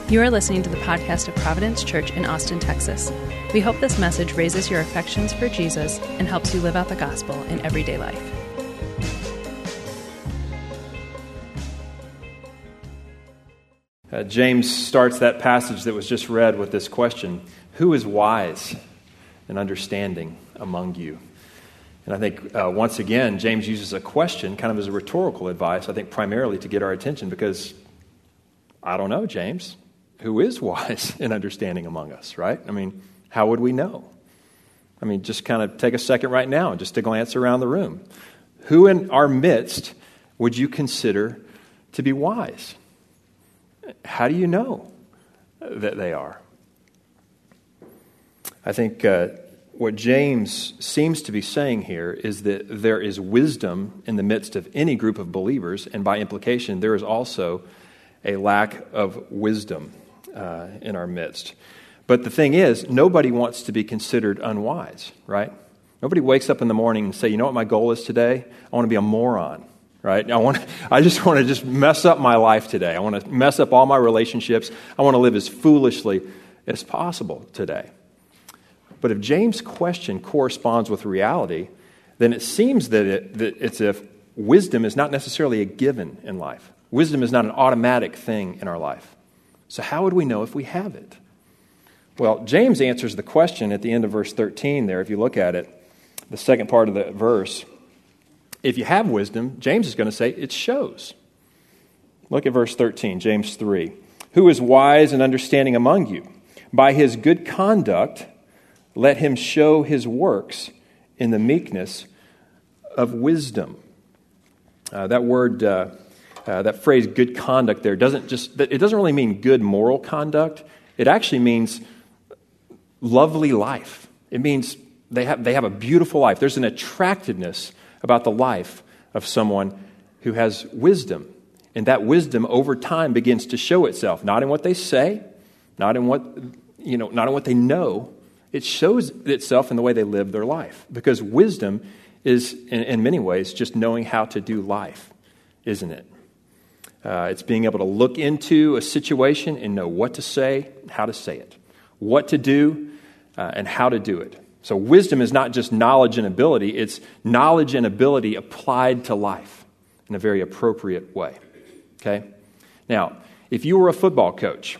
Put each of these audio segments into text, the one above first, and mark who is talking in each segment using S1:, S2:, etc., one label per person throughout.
S1: You are listening to the podcast of Providence Church in Austin, Texas. We hope this message raises your affections for Jesus and helps you live out the gospel in everyday life.
S2: James starts that passage that was just read with this question: who is wise and understanding among you? And I think, once again, James uses a question kind of as a rhetorical advice, I think primarily to get our attention, because I don't know, James, who is wise and understanding among us, right? I mean, how would we know? I mean, just kind of take a second right now and just to glance around the room. Who in our midst would you consider to be wise? How do you know that they are? I think what James seems to be saying here is that there is wisdom in the midst of any group of believers, and by implication, there is also a lack of wisdom in our midst. But the thing is, nobody wants to be considered unwise, right? Nobody wakes up in the morning and say, you know what my goal is today? I want to be a moron, right? I just want to mess up my life today. I want to mess up all my relationships. I want to live as foolishly as possible today. But if James' question corresponds with reality, then it seems that it's if wisdom is not necessarily a given in life. Wisdom is not an automatic thing in our life. So how would we know if we have it? Well, James answers the question at the end of verse 13 there, if you look at it, the second part of the verse. If you have wisdom, James is going to say it shows. Look at verse 13, James 3. Who is wise and understanding among you? By his good conduct, let him show his works in the meekness of wisdom. That phrase, good conduct there, doesn't really mean good moral conduct. It actually means lovely life. It means they have a beautiful life. There's an attractiveness about the life of someone who has wisdom. And that wisdom over time begins to show itself, not in what they say, not in what they know. It shows itself in the way they live their life. Because wisdom is, in many ways, just knowing how to do life, isn't it? It's being able to look into a situation and know what to say, how to say it, what to do, and how to do it. So wisdom is not just knowledge and ability, it's knowledge and ability applied to life in a very appropriate way. Okay? Now, if you were a football coach,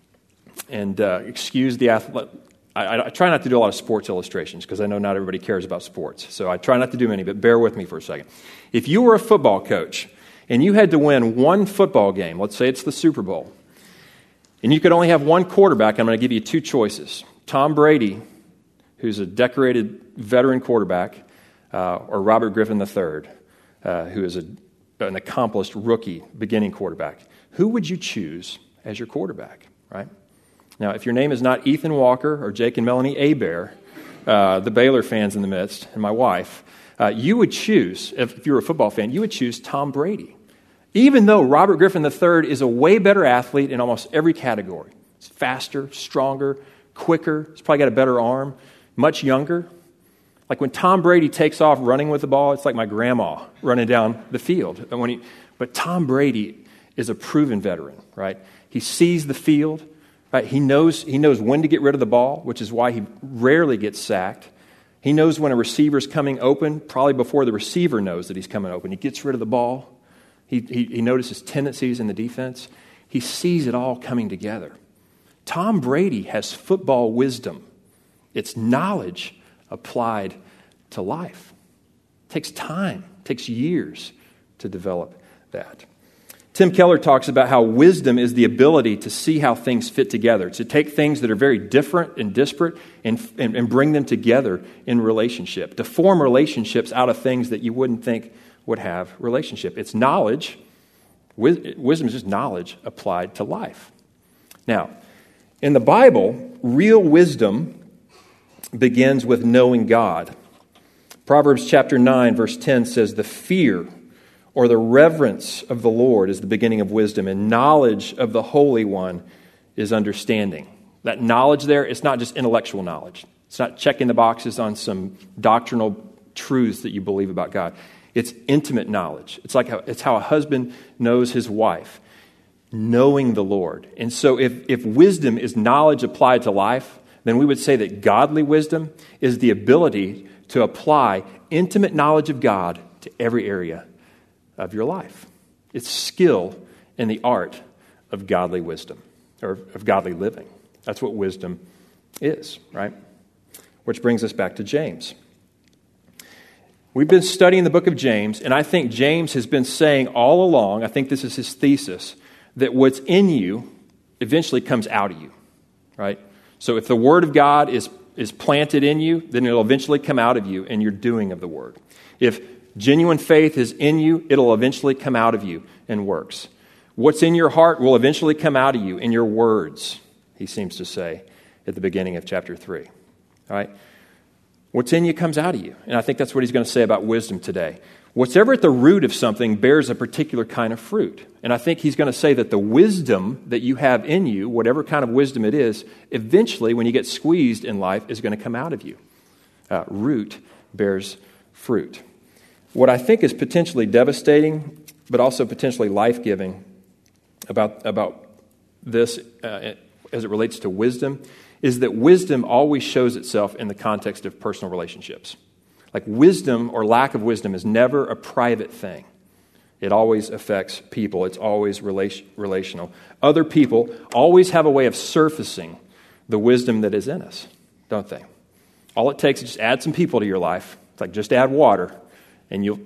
S2: and excuse the athlete, I try not to do a lot of sports illustrations because I know not everybody cares about sports. So I try not to do many, but bear with me for a second. If you were a football coach and you had to win one football game, let's say it's the Super Bowl, and you could only have one quarterback, I'm going to give you two choices. Tom Brady, who's a decorated veteran quarterback, or Robert Griffin III, who is an accomplished rookie beginning quarterback. Who would you choose as your quarterback, right? Now, if your name is not Ethan Walker or Jake and Melanie Abear, the Baylor fans in the midst, and my wife, you would choose, if you were a football fan, you would choose Tom Brady. Even though Robert Griffin III is a way better athlete in almost every category. He's faster, stronger, quicker. He's probably got a better arm, much younger. Like when Tom Brady takes off running with the ball, it's like my grandma running down the field. But Tom Brady is a proven veteran, right? He sees the field. Right, he knows when to get rid of the ball, which is why he rarely gets sacked. He knows when a receiver's coming open, probably before the receiver knows that he's coming open. He gets rid of the ball. He notices tendencies in the defense. He sees it all coming together. Tom Brady has football wisdom. It's knowledge applied to life. It takes time, it takes years to develop that. Tim Keller talks about how wisdom is the ability to see how things fit together, to take things that are very different and disparate and bring them together in relationship, to form relationships out of things that you wouldn't think would have relationship. It's knowledge. Wisdom is just knowledge applied to life. Now, in the Bible, real wisdom begins with knowing God. Proverbs chapter 9, verse 10 says, the fear or the reverence of the Lord is the beginning of wisdom, and knowledge of the Holy One is understanding. That knowledge there, it's not just intellectual knowledge. It's not checking the boxes on some doctrinal truths that you believe about God. It's intimate knowledge. It's how a husband knows his wife. knowing the Lord. And so if wisdom is knowledge applied to life, then we would say that godly wisdom is the ability to apply intimate knowledge of God to every area of your life. It's skill in the art of godly wisdom, or of godly living. That's what wisdom is, right? Which brings us back to James. We've been studying the book of James, and I think James has been saying all along, I think this is his thesis, that what's in you eventually comes out of you, right? So if the Word of God is planted in you, then it'll eventually come out of you in your doing of the Word. If genuine faith is in you, it'll eventually come out of you in works. What's in your heart will eventually come out of you in your words, he seems to say at the beginning of chapter 3. All right? What's in you comes out of you. And I think that's what he's going to say about wisdom today. Whatever at the root of something bears a particular kind of fruit. And I think he's going to say that the wisdom that you have in you, whatever kind of wisdom it is, eventually, when you get squeezed in life, is going to come out of you. Root bears fruit. What I think is potentially devastating, but also potentially life-giving about this as it relates to wisdom, is that wisdom always shows itself in the context of personal relationships. Like wisdom or lack of wisdom is never a private thing. It always affects people. It's always relational. Other people always have a way of surfacing the wisdom that is in us, don't they? All it takes is just add some people to your life. It's like just add water, and you'll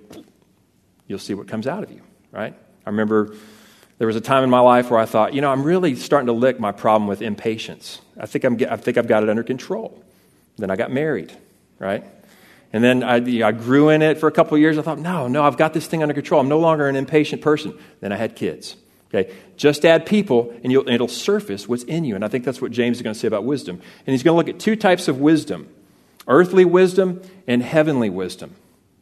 S2: see what comes out of you, right? I remember there was a time in my life where I thought, I'm really starting to lick my problem with impatience. I think I've got it under control. Then I got married, right? And then I grew in it for a couple of years. I thought, no, I've got this thing under control. I'm no longer an impatient person. Then I had kids. Okay, just add people, and it'll surface what's in you. And I think that's what James is going to say about wisdom. And he's going to look at two types of wisdom: earthly wisdom and heavenly wisdom.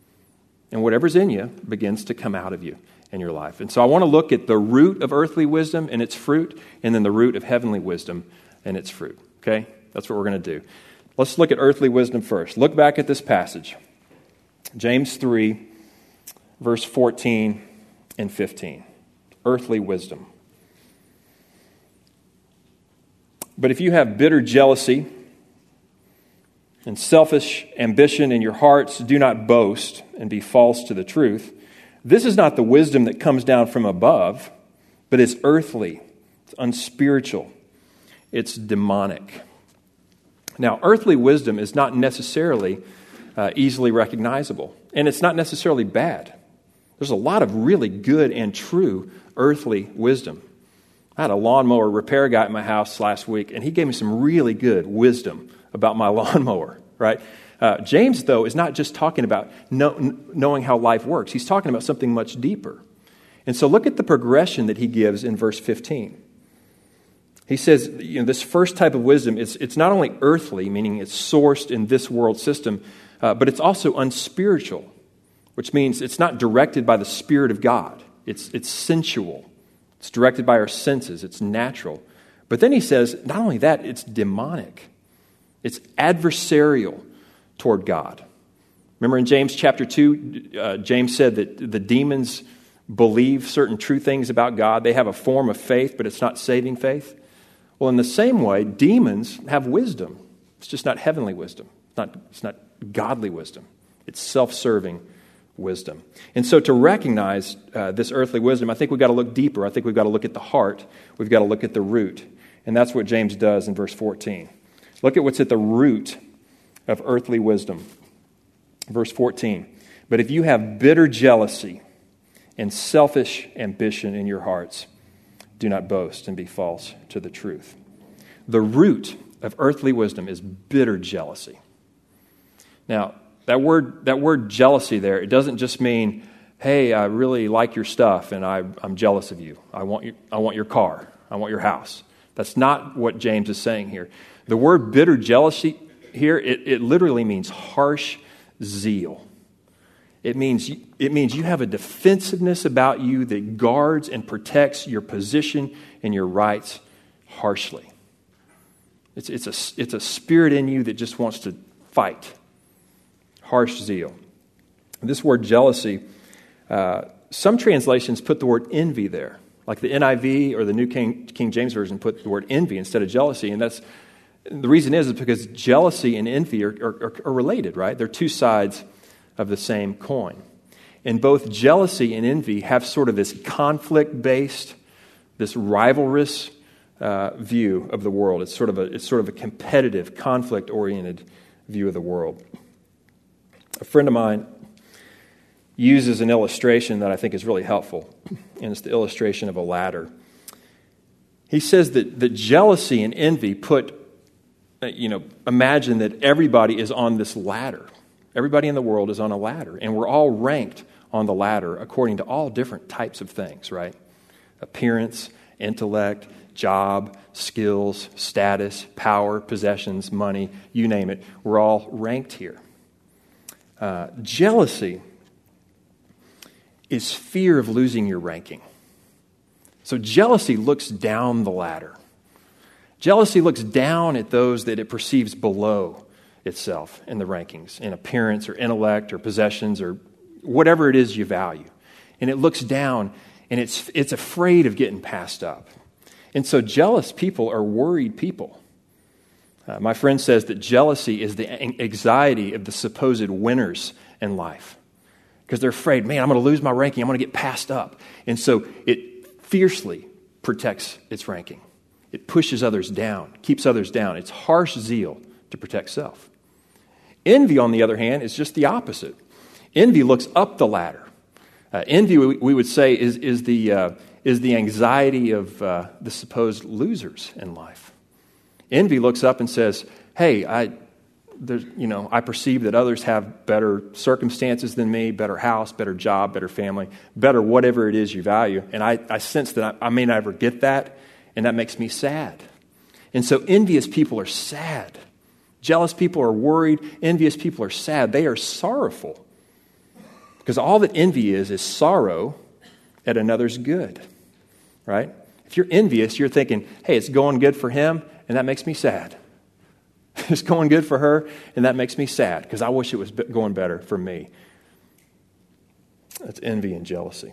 S2: And whatever's in you begins to come out of you in your life. And so I want to look at the root of earthly wisdom and its fruit, and then the root of heavenly wisdom and its fruit. Okay, that's what we're going to do. Let's look at earthly wisdom first. Look back at this passage. James 3, verse 14 and 15. Earthly wisdom. But if you have bitter jealousy and selfish ambition in your hearts, do not boast and be false to the truth. This is not the wisdom that comes down from above, but it's earthly, it's unspiritual, it's demonic. Now, earthly wisdom is not necessarily easily recognizable, and it's not necessarily bad. There's a lot of really good and true earthly wisdom. I had a lawnmower repair guy at my house last week, and he gave me some really good wisdom about my lawnmower, right? James, though, is not just talking about knowing how life works. He's talking about something much deeper. And so look at the progression that he gives in verse 15. He says, this first type of wisdom, it's not only earthly, meaning it's sourced in this world system, but it's also unspiritual, which means it's not directed by the Spirit of God. It's sensual. It's directed by our senses. It's natural. But then he says, not only that, it's demonic. It's adversarial toward God. Remember in James chapter 2, James said that the demons believe certain true things about God. They have a form of faith, but it's not saving faith. Well, in the same way, demons have wisdom. It's just not heavenly wisdom. It's not godly wisdom. It's self-serving wisdom. And so to recognize this earthly wisdom, I think we've got to look deeper. I think we've got to look at the heart. We've got to look at the root. And that's what James does in verse 14. Look at what's at the root of earthly wisdom. Verse 14. But if you have bitter jealousy and selfish ambition in your hearts, do not boast and be false to the truth. The root of earthly wisdom is bitter jealousy. Now, that word jealousy there, it doesn't just mean, hey, I really like your stuff and I'm jealous of you. I want your car. I want your house. That's not what James is saying here. The word bitter jealousy here, it literally means harsh zeal. It means you have a defensiveness about you that guards and protects your position and your rights harshly. It's a spirit in you that just wants to fight. Harsh zeal. This word jealousy, some translations put the word envy there. Like the NIV or the New King James Version put the word envy instead of jealousy, and the reason is because jealousy and envy are related, right? They're two sides of the same coin. And both jealousy and envy have sort of this conflict-based, this rivalrous view of the world. It's sort of a competitive, conflict-oriented view of the world. A friend of mine uses an illustration that I think is really helpful, and it's the illustration of a ladder. He says that jealousy and envy imagine that everybody is on this ladder. Everybody in the world is on a ladder, and we're all ranked on the ladder according to all different types of things, right? Appearance, intellect, job, skills, status, power, possessions, money, you name it. We're all ranked here. Jealousy is fear of losing your ranking. So jealousy looks down the ladder. Jealousy looks down at those that it perceives below itself in the rankings, in appearance or intellect or possessions or whatever it is you value. And it looks down and it's afraid of getting passed up. And so jealous people are worried people. My friend says that jealousy is the anxiety of the supposed winners in life. Because they're afraid, man, I'm going to lose my ranking. I'm going to get passed up. And so it fiercely protects its ranking. It pushes others down, keeps others down. It's harsh zeal to protect self. Envy, on the other hand, is just the opposite. Envy looks up the ladder. Envy, we would say, is the anxiety of the supposed losers in life. Envy looks up and says, hey, I perceive that others have better circumstances than me, better house, better job, better family, better whatever it is you value. And I sense that I may never get that, and that makes me sad. And so envious people are sad. Jealous people are worried. Envious people are sad. They are sorrowful. Because all that envy is sorrow at another's good, right? If you're envious, you're thinking, hey, it's going good for him, and that makes me sad. It's going good for her, and that makes me sad because I wish it was going better for me. That's envy and jealousy.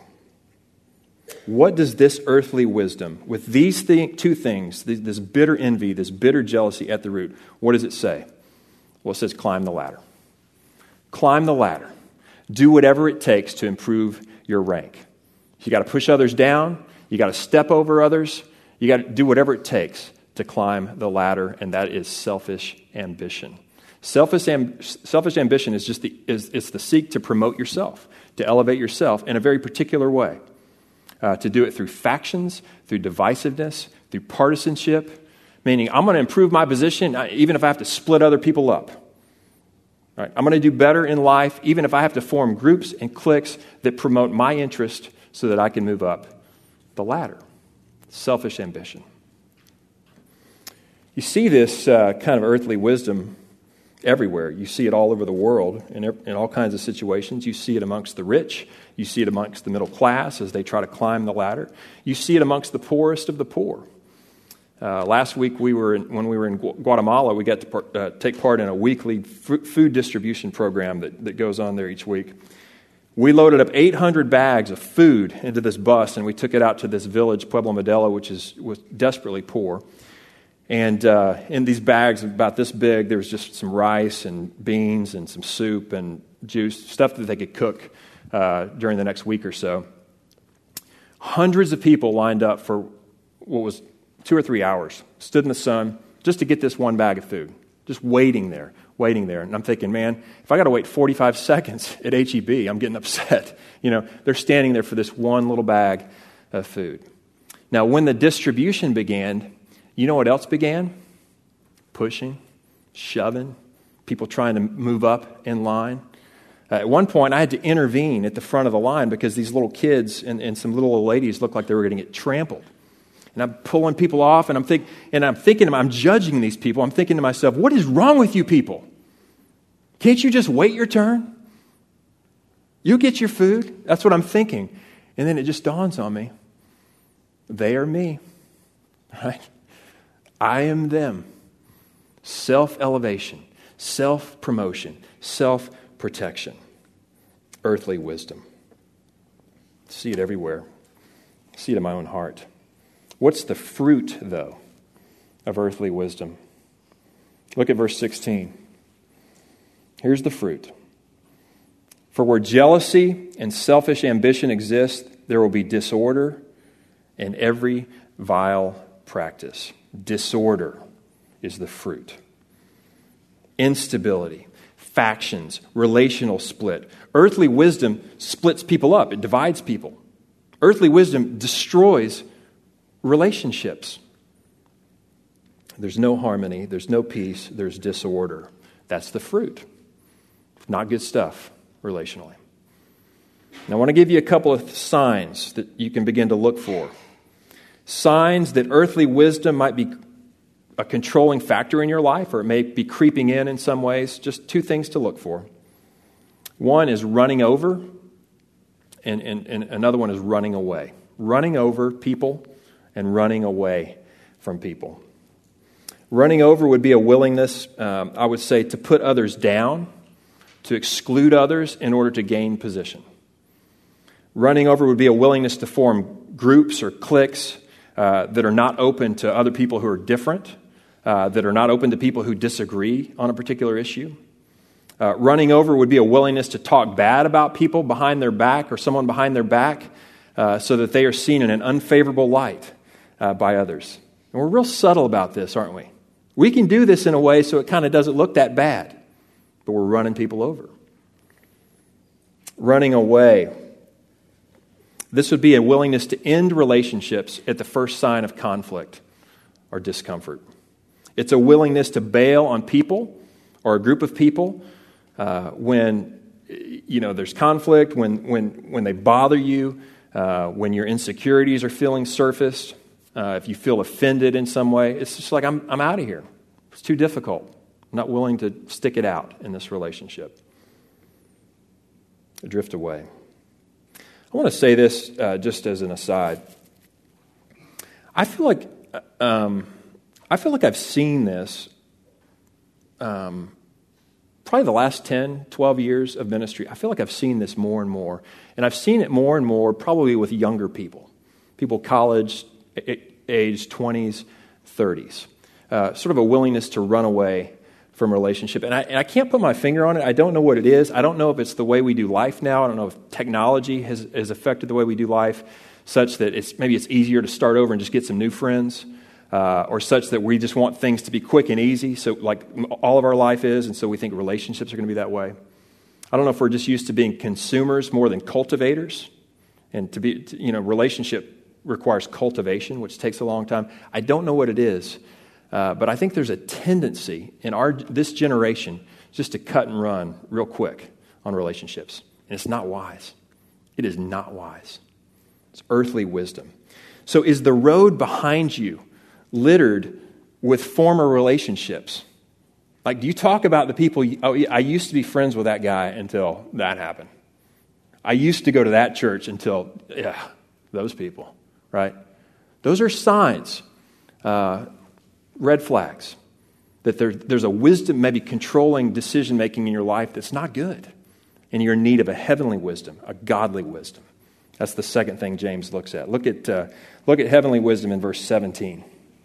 S2: What does this earthly wisdom, with these two things, this bitter envy, this bitter jealousy at the root, what does it say? Well, it says climb the ladder. Climb the ladder. Do whatever it takes to improve your rank. You got to push others down. You got to step over others. You got to do whatever it takes to climb the ladder, and that is selfish ambition. Selfish ambition is just it's the seek to promote yourself, to elevate yourself in a very particular way. To do it through factions, through divisiveness, through partisanship, meaning I'm going to improve my position even if I have to split other people up. Right? I'm going to do better in life even if I have to form groups and cliques that promote my interest so that I can move up the ladder. Selfish ambition. You see this kind of earthly wisdom everywhere. You see it all over the world in all kinds of situations. You see it amongst the rich. You see it amongst the middle class as they try to climb the ladder. You see it amongst the poorest of the poor. Last week, when we were in Guatemala, we got to take part in a weekly food distribution program that goes on there each week. We loaded up 800 bags of food into this bus, and we took it out to this village, Pueblo Modelo, which was desperately poor. And in these bags about this big, there was just some rice and beans and some soup and juice, stuff that they could cook during the next week or so. Hundreds of people lined up for what was 2 or 3 hours, stood in the sun just to get this one bag of food, just waiting there. And I'm thinking, man, if I got to wait 45 seconds at H-E-B, I'm getting upset. They're standing there for this one little bag of food. Now, when the distribution began, you know what else began? Pushing, shoving, people trying to move up in line. At one point, I had to intervene at the front of the line because these little kids and some little old ladies looked like they were going to get trampled. And I'm pulling people off, and I'm judging these people. I'm thinking to myself, what is wrong with you people? Can't you just wait your turn? You get your food. That's what I'm thinking. And then it just dawns on me. They are me, right? I am them. Self-elevation, self-promotion, self-protection, earthly wisdom. See it everywhere. see it in my own heart. What's the fruit, though, of earthly wisdom? Look at verse 16. Here's the fruit. For where jealousy and selfish ambition exist, there will be disorder and every vile practice. Disorder is the fruit. Instability, factions, relational split. Earthly wisdom splits people up. It divides people. Earthly wisdom destroys relationships. There's no harmony. There's no peace. There's disorder. That's the fruit. Not good stuff relationally. Now, I want to give you a couple of signs that you can begin to look for. Signs that earthly wisdom might be a controlling factor in your life, or it may be creeping in some ways. Just two things to look for. One is running over, and another one is running away. Running over people and running away from people. Running over would be a willingness, I would say, to put others down, to exclude others in order to gain position. Running over would be a willingness to form groups or cliques that are not open to other people who are different, that are not open to people who disagree on a particular issue. Running over would be a willingness to talk bad about people behind their back or someone behind their back so that they are seen in an unfavorable light by others. And we're real subtle about this, aren't we? We can do this in a way so it kind of doesn't look that bad, but we're running people over. Running away. This would be a willingness to end relationships at the first sign of conflict or discomfort. It's a willingness to bail on people or a group of people when there's conflict, when they bother you, when your insecurities are feeling surfaced, if you feel offended in some way. It's just like, I'm out of here. It's too difficult. I'm not willing to stick it out in this relationship. Drift away. I want to say this just as an aside. I feel like I've seen this probably the last 10, 12 years of ministry. I feel like I've seen this more and more. And I've seen it more and more probably with younger people. People college age 20s, 30s. Sort of a willingness to run away from a relationship. And I can't put my finger on it. I don't know what it is. I don't know if it's the way we do life now. I don't know if technology has affected the way we do life such that it's easier to start over and just get some new friends, or such that we just want things to be quick and easy, so like all of our life is, and so we think relationships are going to be that way. I don't know if we're just used to being consumers more than cultivators, and relationship requires cultivation, which takes a long time. I don't know what it is. But I think there's a tendency in this generation just to cut and run real quick on relationships. And it's not wise. It is not wise. It's earthly wisdom. So is the road behind you littered with former relationships? Like, do you talk about the people, I used to be friends with that guy until that happened. I used to go to that church until, those people, right? Those are signs. Red flags, that there's a wisdom, maybe controlling decision-making in your life that's not good, and you're in need of a heavenly wisdom, a godly wisdom. That's the second thing James looks at. Look at heavenly wisdom in verse 17.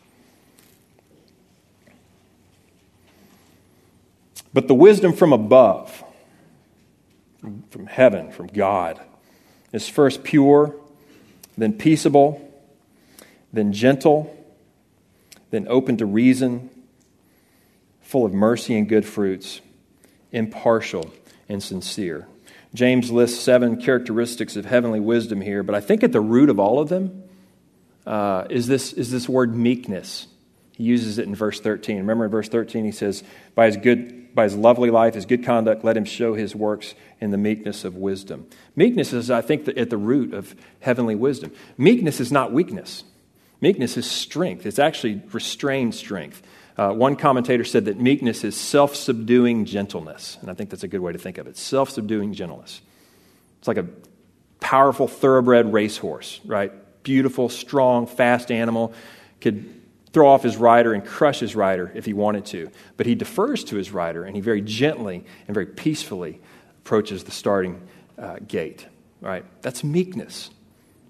S2: But the wisdom from above, from heaven, from God, is first pure, then peaceable, then gentle, then open to reason, full of mercy and good fruits, impartial and sincere. James lists 7 characteristics of heavenly wisdom here, but I think at the root of all of them is this word meekness. He uses it in verse 13. Remember in verse 13 he says, by his lovely life, his good conduct, let him show his works in the meekness of wisdom. Meekness is, I think, at the root of heavenly wisdom. Meekness is not weakness. Meekness is strength. It's actually restrained strength. One commentator said that meekness is self-subduing gentleness. And I think that's a good way to think of it. Self-subduing gentleness. It's like a powerful thoroughbred racehorse, right? Beautiful, strong, fast animal. Could throw off his rider and crush his rider if he wanted to. But he defers to his rider, and he very gently and very peacefully approaches the starting gate, right? That's meekness.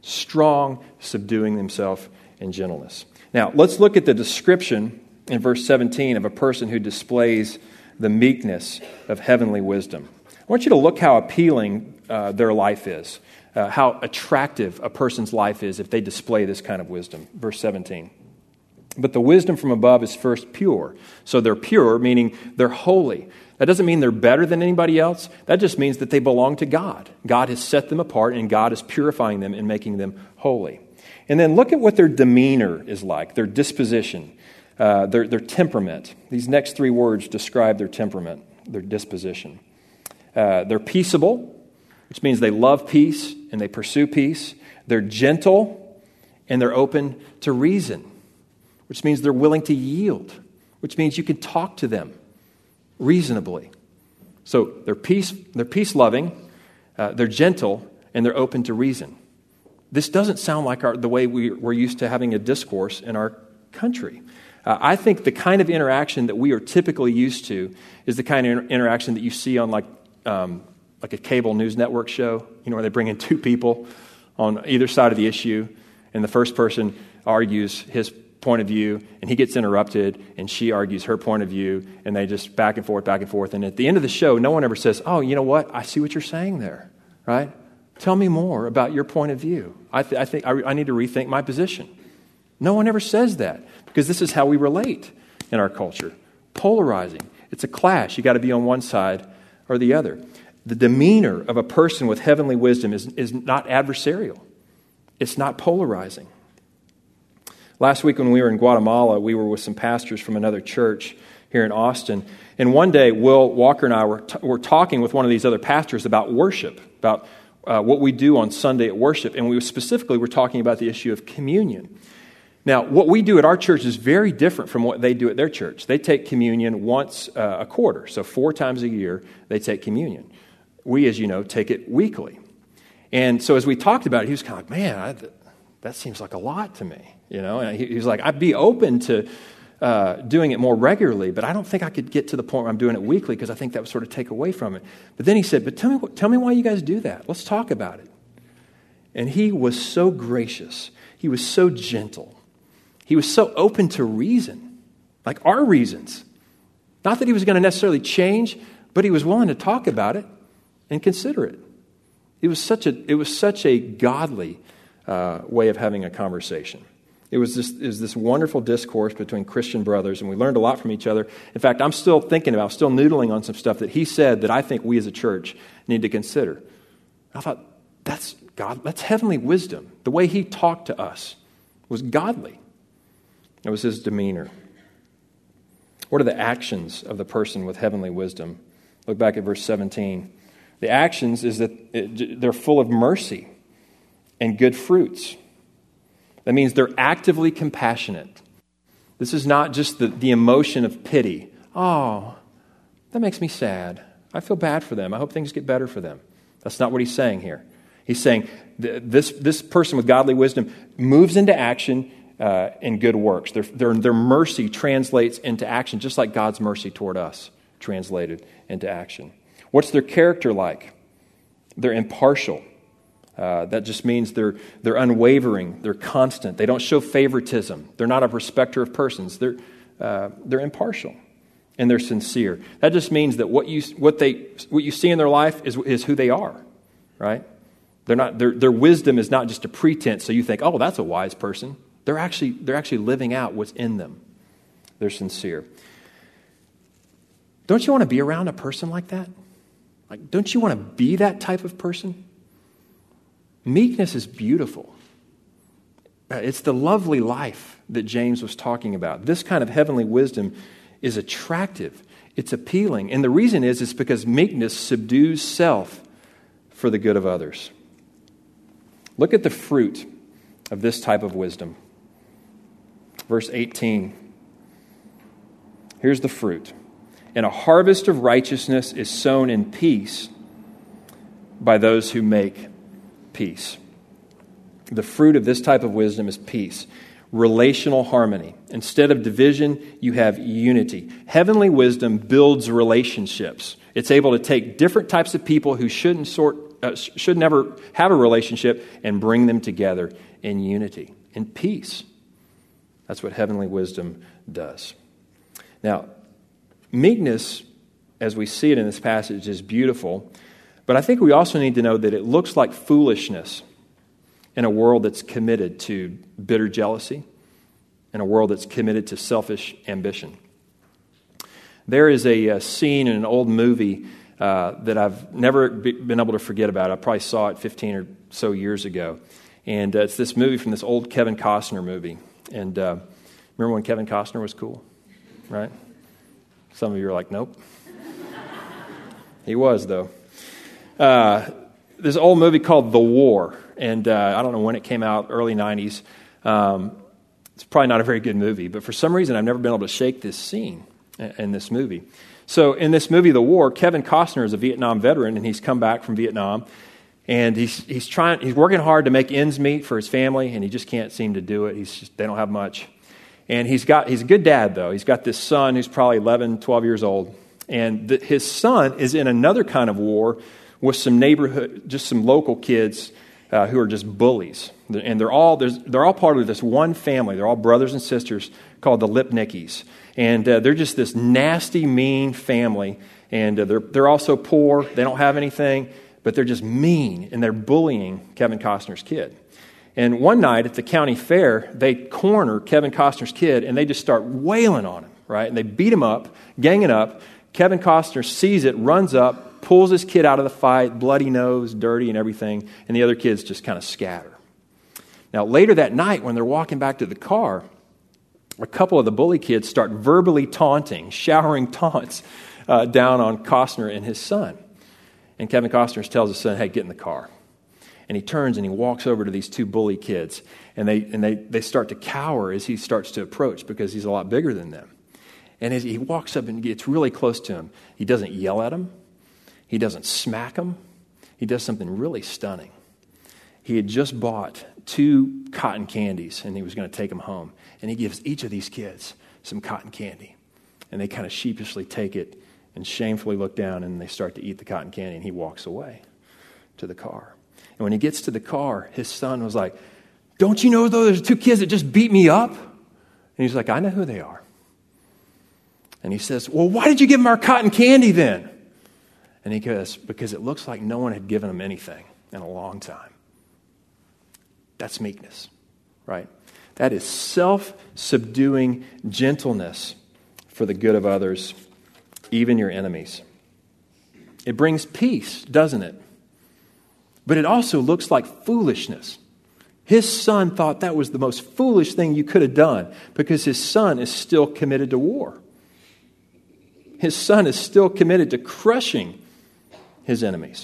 S2: strong, subduing himself in gentleness. Now, let's look at the description in verse 17 of a person who displays the meekness of heavenly wisdom. I want you to look how appealing their life is, how attractive a person's life is if they display this kind of wisdom. Verse 17. But the wisdom from above is first pure. So they're pure, meaning they're holy. That doesn't mean they're better than anybody else. That just means that they belong to God. God has set them apart, and God is purifying them and making them holy. And then look at what their demeanor is like, their disposition, their temperament. These next three words describe their temperament, their disposition. They're peaceable, which means they love peace and they pursue peace. They're gentle and they're open to reason, which means they're willing to yield, which means you can talk to them reasonably. So they're peace-loving, they're gentle, and they're open to reason. This doesn't sound like the way we're used to having a discourse in our country. I think the kind of interaction that we are typically used to is the kind of interaction that you see on like a cable news network show, where they bring in two people on either side of the issue, and the first person argues his point of view, and he gets interrupted, and she argues her point of view, and they just back and forth, and at the end of the show, no one ever says, "Oh, you know what? I see what you're saying there, right? Tell me more about your point of view. I think I need to rethink my position." No one ever says that, because this is how we relate in our culture. Polarizing. It's a clash. You got to be on one side or the other. The demeanor of a person with heavenly wisdom is not adversarial. It's not polarizing. Last week when we were in Guatemala, we were with some pastors from another church here in Austin. And one day, Will Walker and I were talking with one of these other pastors about worship, about what we do on Sunday at worship. And we specifically were talking about the issue of communion. Now, what we do at our church is very different from what they do at their church. They take communion once a quarter, so 4 times a year they take communion. We, as you know, take it weekly. And so as we talked about it, he was kind of like, man, that seems like a lot to me. And he was like, I'd be open to doing it more regularly, but I don't think I could get to the point where I'm doing it weekly because I think that would sort of take away from it. But then he said, but tell me why you guys do that. Let's talk about it. And he was so gracious. He was so gentle. He was so open to reason, like our reasons. Not that he was going to necessarily change, but he was willing to talk about it and consider it. It was such a godly way of having a conversation. It was this wonderful discourse between Christian brothers, and we learned a lot from each other. In fact, I'm still noodling on some stuff that he said that I think we as a church need to consider. I thought, that's heavenly wisdom. The way he talked to us was godly. It was his demeanor. What are the actions of the person with heavenly wisdom? Look back at verse 17. The actions is that they're full of mercy and good fruits. That means they're actively compassionate. This is not just the emotion of pity. Oh, that makes me sad. I feel bad for them. I hope things get better for them. That's not what he's saying here. He's saying this person with godly wisdom moves into action in good works. Their mercy translates into action, just like God's mercy toward us translated into action. What's their character like? They're impartial. That just means they're unwavering. They're constant. They don't show favoritism. They're not a respecter of persons. They're impartial, and they're sincere. That just means that what you see in their life is who they are, right? Their wisdom is not just a pretense. So you think, oh, that's a wise person. They're actually living out what's in them. They're sincere. Don't you want to be around a person like that? Like, don't you want to be that type of person? Meekness is beautiful. It's the lovely life that James was talking about. This kind of heavenly wisdom is attractive. It's appealing. And the reason is because meekness subdues self for the good of others. Look at the fruit of this type of wisdom. Verse 18. Here's the fruit. And a harvest of righteousness is sown in peace by those who make peace. The fruit of this type of wisdom is peace, relational harmony. Instead of division, you have unity. Heavenly wisdom builds relationships. It's able to take different types of people who shouldn't should never have a relationship and bring them together in unity, in peace. That's what heavenly wisdom does. Now, meekness, as we see it in this passage, is beautiful, but I think we also need to know that it looks like foolishness in a world that's committed to bitter jealousy, in a world that's committed to selfish ambition. There is a scene in an old movie that I've never been able to forget about. I probably saw it 15 or so years ago. And it's this movie from this old Kevin Costner movie. And remember when Kevin Costner was cool, right? Some of you are like, nope. He was, though. This old movie called The War. And I don't know when it came out, early 90s. It's probably not a very good movie. But for some reason, I've never been able to shake this scene in this movie. So in this movie, The War, Kevin Costner is a Vietnam veteran, and he's come back from Vietnam. And he's working hard to make ends meet for his family, and he just can't seem to do it. They don't have much. And he's a good dad, though. He's got this son who's probably 11, 12 years old. And his son is in another kind of war with some local kids who are just bullies. And they're all part of this one family. They're all brothers and sisters called the Lipnickies. And they're just this nasty, mean family. And they're also poor. They don't have anything. But they're just mean, and they're bullying Kevin Costner's kid. And one night at the county fair, they corner Kevin Costner's kid, and they just start wailing on him, right? And they beat him up, ganging up. Kevin Costner sees it, runs up, pulls his kid out of the fight, bloody nose, dirty and everything, and the other kids just kind of scatter. Now, later that night, when they're walking back to the car, a couple of the bully kids start verbally taunting, showering taunts down on Costner and his son. And Kevin Costner tells his son, hey, get in the car. And he turns and he walks over to these two bully kids. And they start to cower as he starts to approach because he's a lot bigger than them. And as he walks up and gets really close to him, he doesn't yell at him. He doesn't smack him. He does something really stunning. He had just bought 2 cotton candies and he was going to take them home. And he gives each of these kids some cotton candy. And they kind of sheepishly take it and shamefully look down, and they start to eat the cotton candy, and he walks away to the car. And when he gets to the car, his son was like, don't you know those 2 kids that just beat me up? And he's like, I know who they are. And he says, well, why did you give them our cotton candy then? And he goes, because it looks like no one had given them anything in a long time. That's meekness, right? That is self-subduing gentleness for the good of others, even your enemies. It brings peace, doesn't it? But it also looks like foolishness. His son thought that was the most foolish thing you could have done because his son is still committed to war. His son is still committed to crushing his enemies.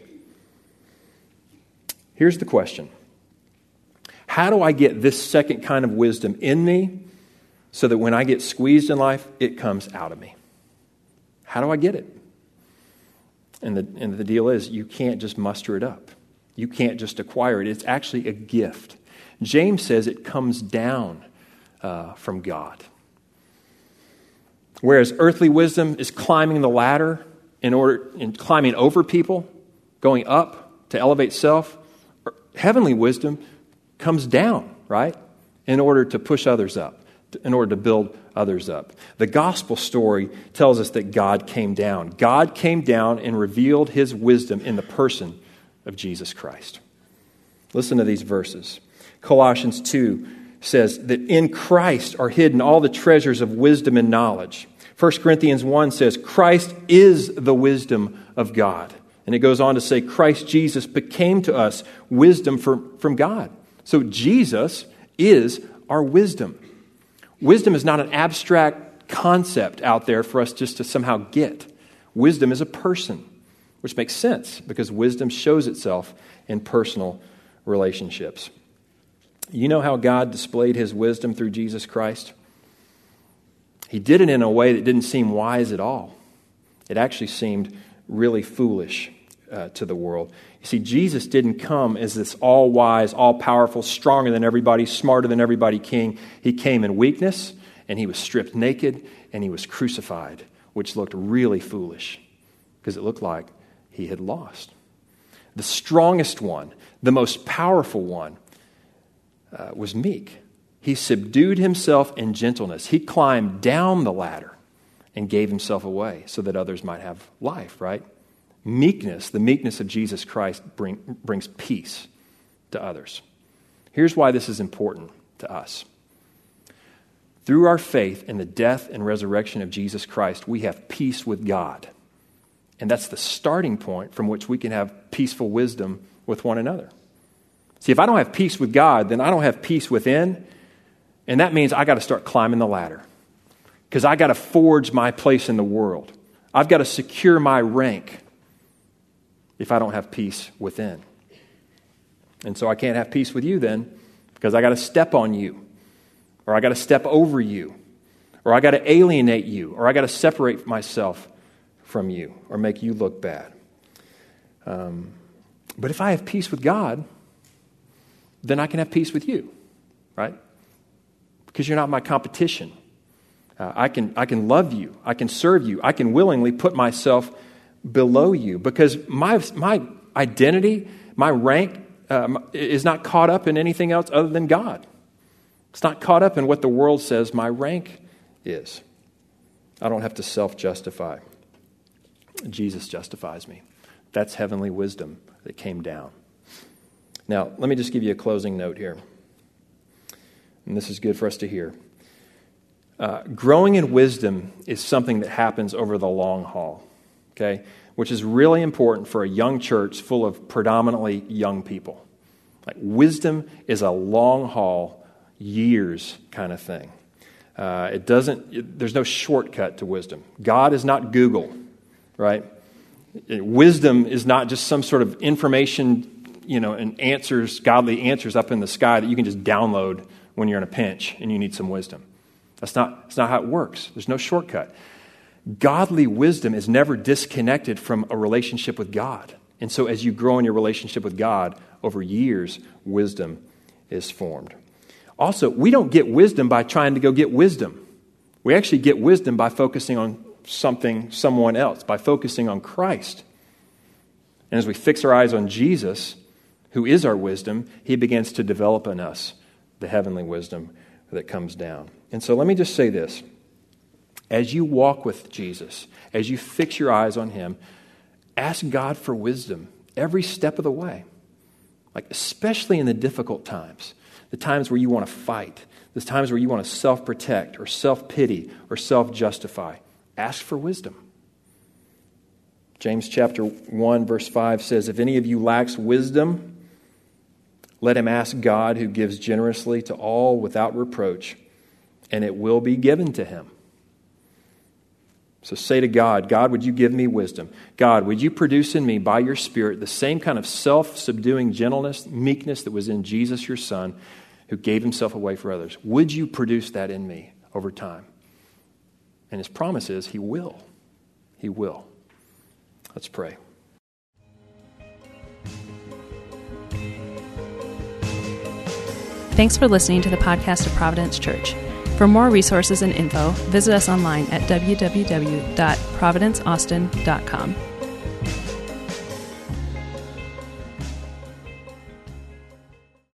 S2: Here's the question. How do I get this second kind of wisdom in me so that when I get squeezed in life, it comes out of me? How do I get it? And the deal is, you can't just muster it up. You can't just acquire it. It's actually a gift. James says it comes down from God. Whereas earthly wisdom is climbing the ladder in climbing over people, going up to elevate self, heavenly wisdom comes down, right? In order to push others up, in order to build others up. The gospel story tells us that God came down. God came down and revealed his wisdom in the person of Jesus Christ. Listen to these verses. Colossians 2 says that in Christ are hidden all the treasures of wisdom and knowledge. 1 Corinthians 1 says Christ is the wisdom of God. And it goes on to say Christ Jesus became to us wisdom from God. So Jesus is our wisdom. Wisdom is not an abstract concept out there for us just to somehow get. Wisdom is a person, which makes sense because wisdom shows itself in personal relationships. You know how God displayed his wisdom through Jesus Christ? He did it in a way that didn't seem wise at all. It actually seemed really foolish to the world. You see, Jesus didn't come as this all-wise, all-powerful, stronger than everybody, smarter than everybody king. He came in weakness, and he was stripped naked, and he was crucified, which looked really foolish because it looked like he had lost. the strongest one, the most powerful one, was meek. He subdued himself in gentleness. He climbed down the ladder and gave himself away so that others might have life, right? Meekness, the meekness of Jesus Christ brings peace to others. Here's why this is important to us. Through our faith in the death and resurrection of Jesus Christ, we have peace with God. And that's the starting point from which we can have peaceful wisdom with one another. See, if I don't have peace with God, then I don't have peace within, and that means I got to start climbing the ladder because I got to forge my place in the world. I've got to secure my rank if I don't have peace within. And so I can't have peace with you then because I got to step on you, or I got to step over you, or I got to alienate you, or I got to separate myself from you or make you look bad. But if I have peace with God, then I can have peace with you, right? Because you're not my competition. I can love you. I can serve you. I can willingly put myself below you because my identity, my rank is not caught up in anything else other than God. It's not caught up in what the world says my rank is. I don't have to self-justify. Jesus justifies me. That's heavenly wisdom that came down. Now, let me just give you a closing note here. And this is good for us to hear. Growing in wisdom is something that happens over the long haul, okay? Which is really important for a young church full of predominantly young people. Like, wisdom is a long haul, years kind of thing. There's no shortcut to wisdom. God is not Google, right? Wisdom is not just some sort of information, and answers, godly answers up in the sky that you can just download when you're in a pinch and you need some wisdom. That's not how it works. There's no shortcut. Godly wisdom is never disconnected from a relationship with God. And so as you grow in your relationship with God, over years, wisdom is formed. Also, we don't get wisdom by trying to go get wisdom. We actually get wisdom by focusing on someone else, by focusing on Christ. And as we fix our eyes on Jesus, who is our wisdom, he begins to develop in us the heavenly wisdom that comes down. And so let me just say this. As you walk with Jesus, as you fix your eyes on him, ask God for wisdom every step of the way. Like, especially in the difficult times, the times where you want to fight, the times where you want to self-protect or self-pity or self-justify. Ask for wisdom. James chapter 1, verse 5 says, if any of you lacks wisdom, let him ask God, who gives generously to all without reproach, and it will be given to him. So say to God, God, would you give me wisdom? God, would you produce in me by your Spirit the same kind of self-subduing gentleness, meekness that was in Jesus, your Son, who gave himself away for others? Would you produce that in me over time? And his promise is he will. He will. Let's pray.
S1: Thanks for listening to the podcast of Providence Church. For more resources and info, visit us online at www.providenceaustin.com.